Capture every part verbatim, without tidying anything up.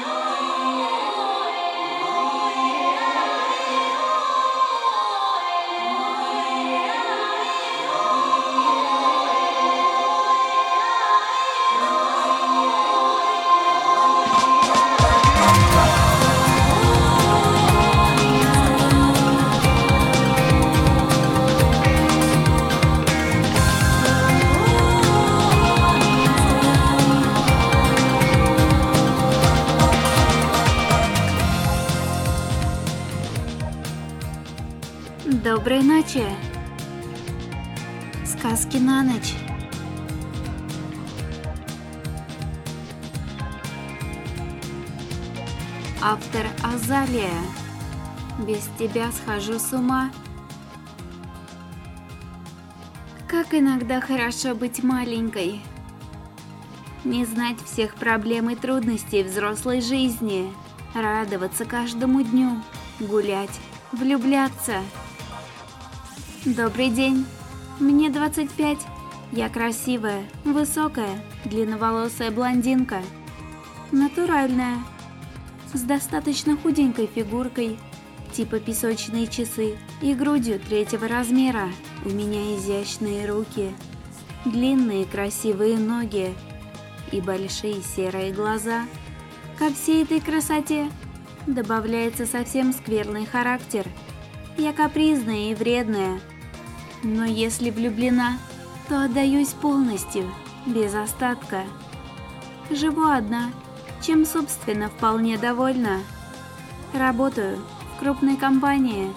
Доброй ночи. Сказки на ночь. Автор Азалия. Без тебя схожу с ума. Как иногда хорошо быть маленькой. Не знать всех проблем и трудностей взрослой жизни. Радоваться каждому дню. Гулять. Влюбляться. Добрый день. Мне двадцать пять. Я красивая, высокая, длинноволосая блондинка. Натуральная. С достаточно худенькой фигуркой, типа песочные часы, и грудью третьего размера. У меня изящные руки, длинные красивые ноги и большие серые глаза. Ко всей этой красоте добавляется совсем скверный характер. Я капризная и вредная, но если влюблена, то отдаюсь полностью, без остатка. Живу одна, чем, собственно, вполне довольна. Работаю в крупной компании.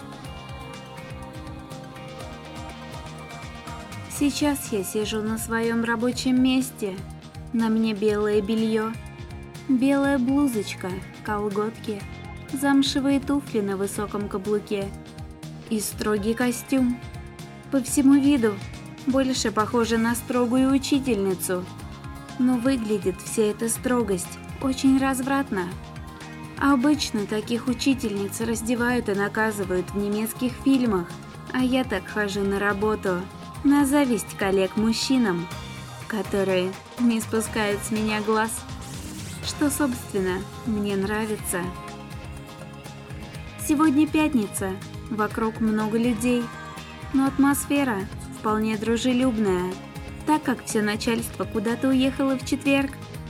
Сейчас я сижу на своем рабочем месте. На мне белое белье, белая блузочка, колготки, замшевые туфли на высоком каблуке и строгий костюм. По всему виду больше похожа на строгую учительницу, но выглядит вся эта строгость очень развратно. Обычно таких учительниц раздевают и наказывают в немецких фильмах, а я так хожу на работу, на зависть коллег-мужчинам, которые не спускают с меня глаз, что, собственно, мне нравится. Сегодня пятница, вокруг много людей, но атмосфера вполне дружелюбная, так как все начальство куда-то уехало в четверг.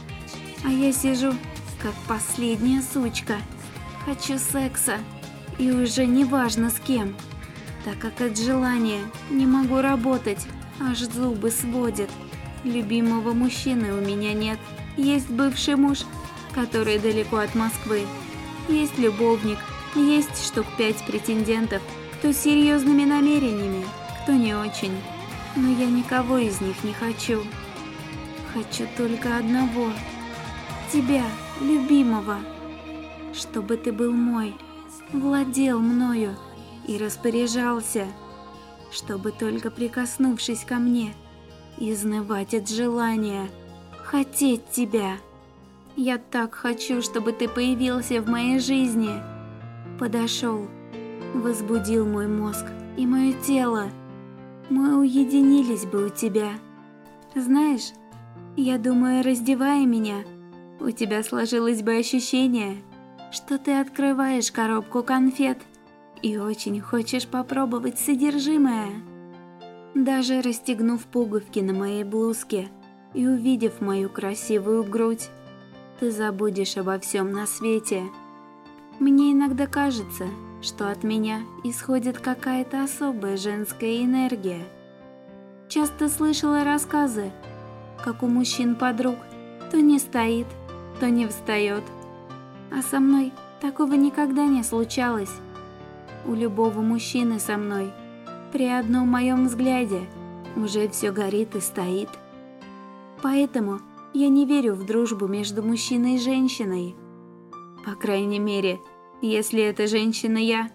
А я сижу, как последняя сучка, хочу секса, и уже не важно с кем, так как от желания не могу работать, аж зубы сводит. Любимого мужчины у меня нет, есть бывший муж, который далеко от Москвы, есть любовник, есть штук пять претендентов, кто с серьезными намерениями, кто не очень, но я никого из них не хочу. Хочу только одного, тебя, любимого, чтобы ты был мой, владел мною и распоряжался, чтобы только прикоснувшись ко мне, изнывать от желания, хотеть тебя. Я так хочу, чтобы ты появился в моей жизни, подошел, возбудил мой мозг и мое тело. Мы уединились бы у тебя. Знаешь, я думаю, раздевая меня, у тебя сложилось бы ощущение, что ты открываешь коробку конфет и очень хочешь попробовать содержимое. Даже расстегнув пуговки на моей блузке и увидев мою красивую грудь, ты забудешь обо всем на свете. Мне иногда кажется, что от меня исходит какая-то особая женская энергия. Часто слышала рассказы, как у мужчин подруг то не стоит, то не встает. А со мной такого никогда не случалось. У любого мужчины со мной при одном моем взгляде уже все горит и стоит. Поэтому я не верю в дружбу между мужчиной и женщиной. По крайней мере, если эта женщина я.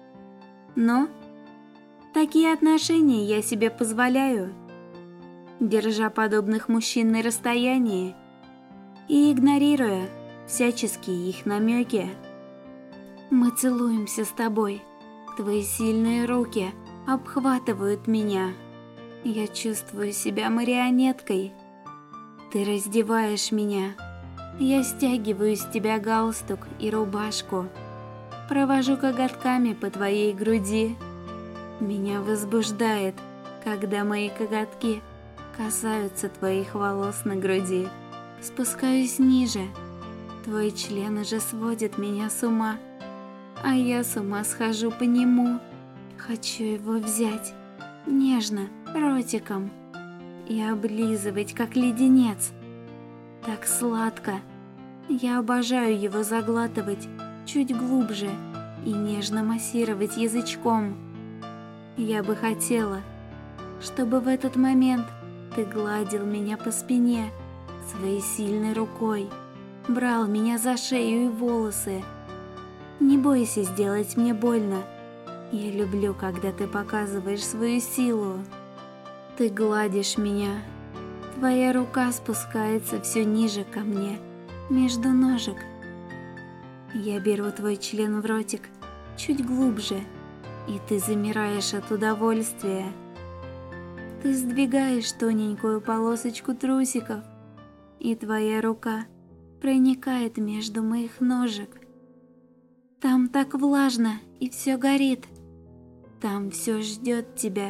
Но такие отношения я себе позволяю, держа подобных мужчин на расстоянии и игнорируя всяческие их намеки. Мы целуемся с тобой, твои сильные руки обхватывают меня. Я чувствую себя марионеткой. Ты раздеваешь меня, Я стягиваю с тебя галстук и рубашку, провожу коготками по твоей груди. Меня возбуждает, когда мои коготки касаются твоих волос на груди. Спускаюсь ниже, твой член уже сводит меня с ума, а я с ума схожу по нему. Хочу его взять нежно, ротиком, и облизывать, как леденец. Так сладко. Я обожаю его заглатывать чуть глубже и нежно массировать язычком. Я бы хотела, чтобы в этот момент ты гладил меня по спине своей сильной рукой, брал меня за шею и волосы. Не бойся сделать мне больно. Я люблю, когда ты показываешь свою силу. Ты гладишь меня. Твоя рука спускается все ниже ко мне, между ножек. Я беру твой член в ротик чуть глубже, и ты замираешь от удовольствия. Ты сдвигаешь тоненькую полосочку трусиков, и твоя рука проникает между моих ножек. Там так влажно, и все горит. Там все ждет тебя.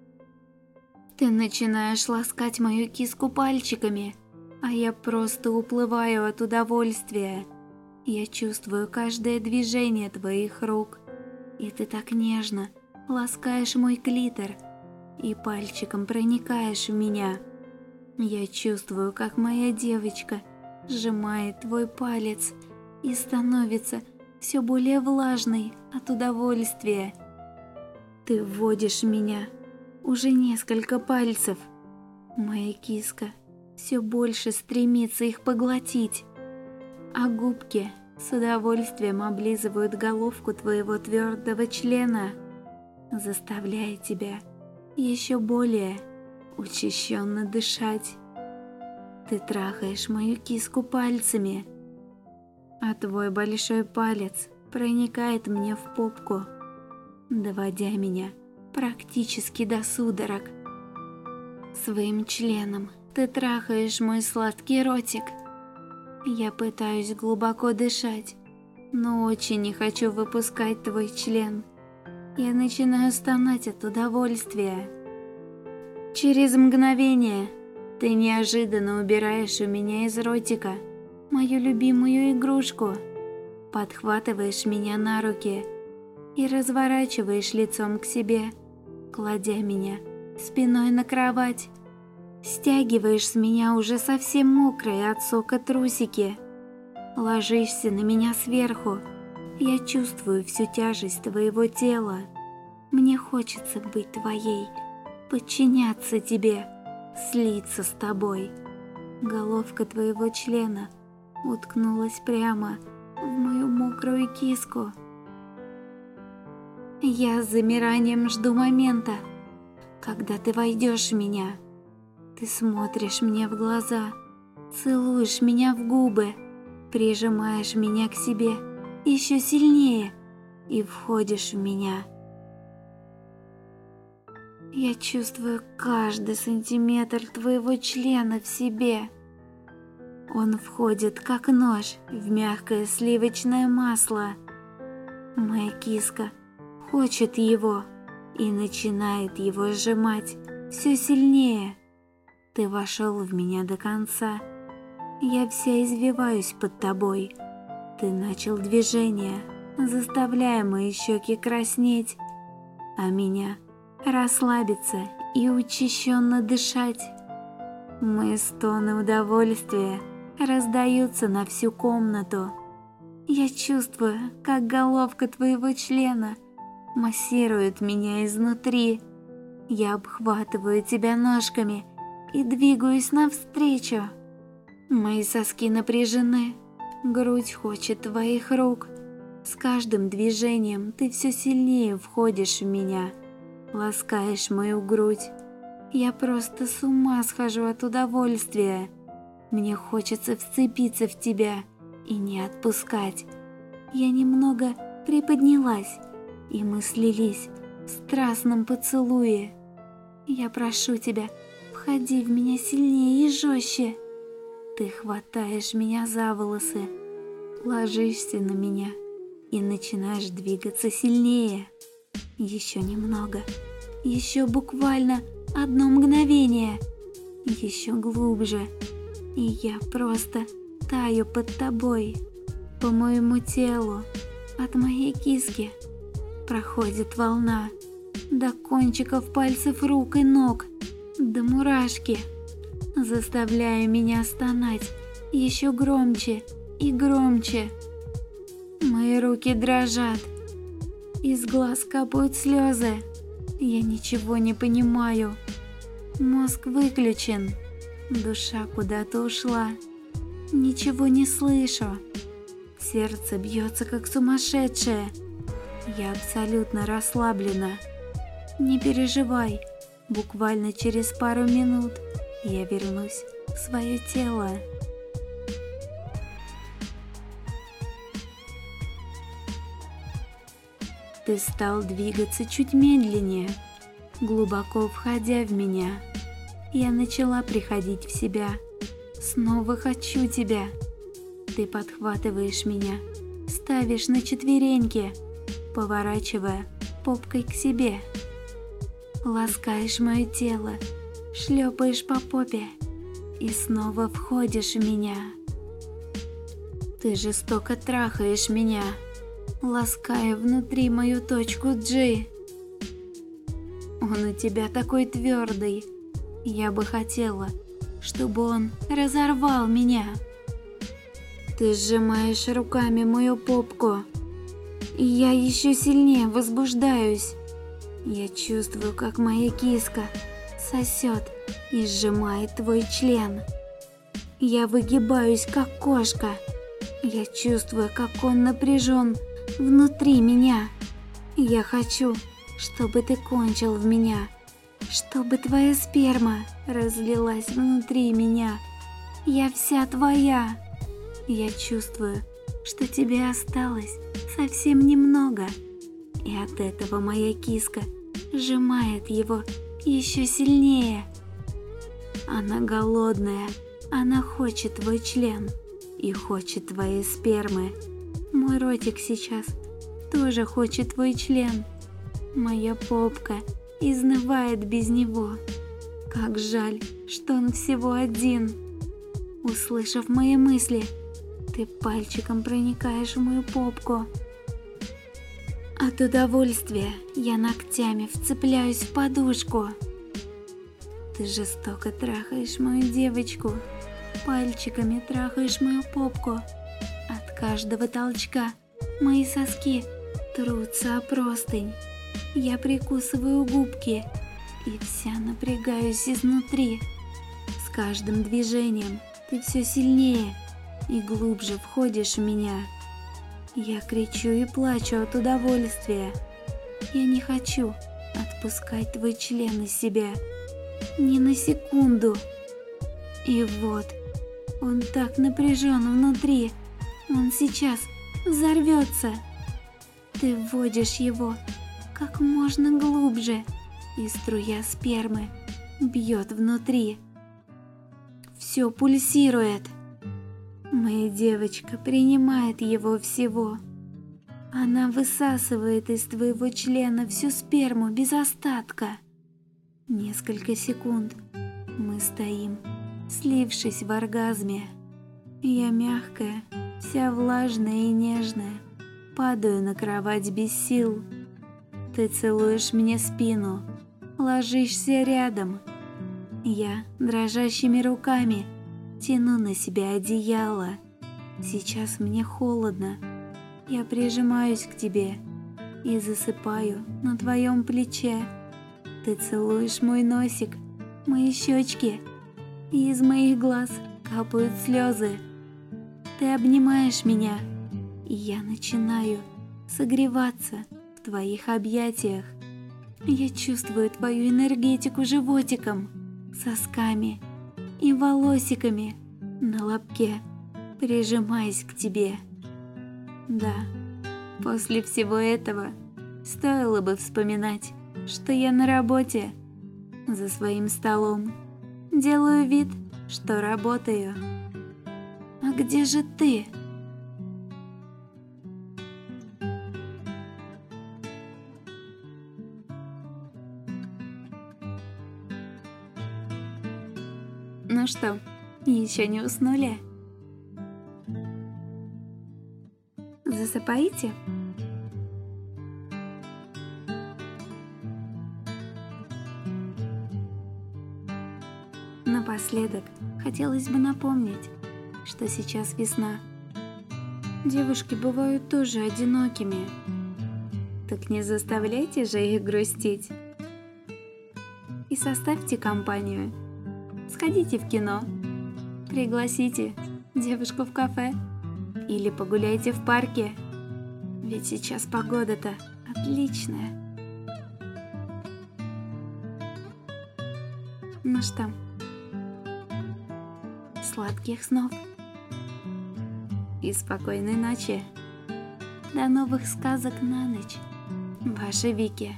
Ты начинаешь ласкать мою киску пальчиками, а я просто уплываю от удовольствия. Я чувствую каждое движение твоих рук, и ты так нежно ласкаешь мой клитор и пальчиком проникаешь в меня. Я чувствую, как моя девочка сжимает твой палец и становится все более влажной от удовольствия. Ты вводишь меня уже несколько пальцев. Моя киска все больше стремится их поглотить, а губки с удовольствием облизывают головку твоего твердого члена, заставляя тебя еще более учащенно дышать. Ты трахаешь мою киску пальцами, а твой большой палец проникает мне в попку, доводя меня практически до судорог. Своим членом ты трахаешь мой сладкий ротик. Я пытаюсь глубоко дышать, но очень не хочу выпускать твой член. Я начинаю стонать от удовольствия. Через мгновение ты неожиданно убираешь у меня из ротика мою любимую игрушку, подхватываешь меня на руки и разворачиваешь лицом к себе, кладя меня спиной на кровать. Стягиваешь с меня уже совсем мокрые от сока трусики. Ложишься на меня сверху. Я чувствую всю тяжесть твоего тела. Мне хочется быть твоей, подчиняться тебе, слиться с тобой. Головка твоего члена уткнулась прямо в мою мокрую киску. Я с замиранием жду момента, когда ты войдешь в меня. Ты смотришь мне в глаза, целуешь меня в губы, прижимаешь меня к себе еще сильнее и входишь в меня. Я чувствую каждый сантиметр твоего члена в себе. Он входит, как нож, в мягкое сливочное масло. Моя киска хочет его и начинает его сжимать все сильнее. Ты вошел в меня до конца. Я вся извиваюсь под тобой. Ты начал движение, заставляя мои щеки краснеть, а меня расслабиться и учащенно дышать. Мои стоны удовольствия раздаются на всю комнату. Я чувствую, как головка твоего члена массирует меня изнутри. Я обхватываю тебя ножками и двигаюсь навстречу. Мои соски напряжены, грудь хочет твоих рук. С каждым движением ты все сильнее входишь в меня, ласкаешь мою грудь. Я просто с ума схожу от удовольствия. Мне хочется вцепиться в тебя и не отпускать. Я немного приподнялась, и мы слились в страстном поцелуе. Я прошу тебя, входи в меня сильнее и жестче. Ты хватаешь меня за волосы, ложишься на меня и начинаешь двигаться сильнее. Еще немного, еще буквально одно мгновение, еще глубже, и я просто таю под тобой. По моему телу, от моей киски, проходит волна до кончиков пальцев рук и ног, до мурашки, заставляя меня стонать еще громче и громче. Мои руки дрожат, из глаз капают слезы, я ничего не понимаю. Мозг выключен, душа куда-то ушла, ничего не слышу. Сердце бьется как сумасшедшее, я абсолютно расслаблена. Не переживай, буквально через пару минут я вернусь в свое тело. Ты стал двигаться чуть медленнее, глубоко входя в меня. Я начала приходить в себя. Снова хочу тебя. Ты подхватываешь меня, ставишь на четвереньки, поворачивая попкой к себе. Ласкаешь мое тело, шлепаешь по попе и снова входишь в меня. Ты жестоко трахаешь меня, лаская внутри мою точку G. Он у тебя такой твердый, я бы хотела, чтобы он разорвал меня. Ты сжимаешь руками мою попку, и я еще сильнее возбуждаюсь. Я чувствую, как моя киска сосет и сжимает твой член. Я выгибаюсь, как кошка. Я чувствую, как он напряжен внутри меня. Я хочу, чтобы ты кончил в меня, чтобы твоя сперма разлилась внутри меня. Я вся твоя. Я чувствую, что тебе осталось совсем немного, и от этого моя киска сжимает его еще сильнее. Она голодная, она хочет твой член и хочет твоей спермы. Мой ротик сейчас тоже хочет твой член. Моя попка изнывает без него. Как жаль, что он всего один. Услышав мои мысли, ты пальчиком проникаешь в мою попку. От удовольствия я ногтями вцепляюсь в подушку. Ты жестоко трахаешь мою девочку, пальчиками трахаешь мою попку. От каждого толчка мои соски трутся о простынь. Я прикусываю губки и вся напрягаюсь изнутри. С каждым движением ты все сильнее и глубже входишь в меня. Я кричу и плачу от удовольствия. Я не хочу отпускать твой член из себя ни на секунду. И вот, он так напряжен внутри, он сейчас взорвется. Ты вводишь его как можно глубже, и струя спермы бьет внутри. Все пульсирует. Моя девочка принимает его всего. Она высасывает из твоего члена всю сперму без остатка. Несколько секунд мы стоим, слившись в оргазме. Я мягкая, вся влажная и нежная, падаю на кровать без сил. Ты целуешь мне спину, ложишься рядом. Я дрожащими руками тяну на себя одеяло. Сейчас мне холодно. Я прижимаюсь к тебе и засыпаю на твоем плече. Ты целуешь мой носик, мои щечки, и из моих глаз капают слезы. Ты обнимаешь меня, и я начинаю согреваться в твоих объятиях. Я чувствую твою энергетику животиком, сосками и волосиками на лобке, прижимаясь к тебе. Да, после всего этого стоило бы вспоминать, что я на работе, за своим столом, делаю вид, что работаю. Но где же ты? Ну что, еще не уснули? Засыпаете? Напоследок хотелось бы напомнить, что сейчас весна. Девушки бывают тоже одинокими. Так не заставляйте же их грустить. И составьте компанию. Сходите в кино. Пригласите девушку в кафе. Или погуляйте в парке. Ведь сейчас погода-то отличная. Ну что, сладких снов и спокойной ночи. До новых сказок на ночь. Ваша Вики.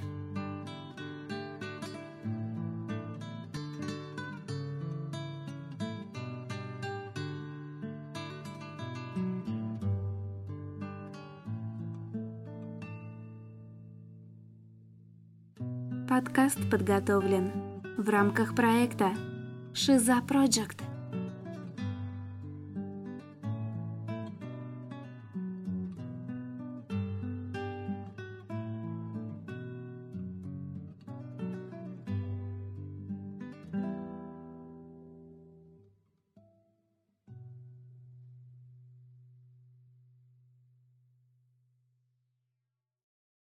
Подкаст подготовлен в рамках проекта Шиза Project.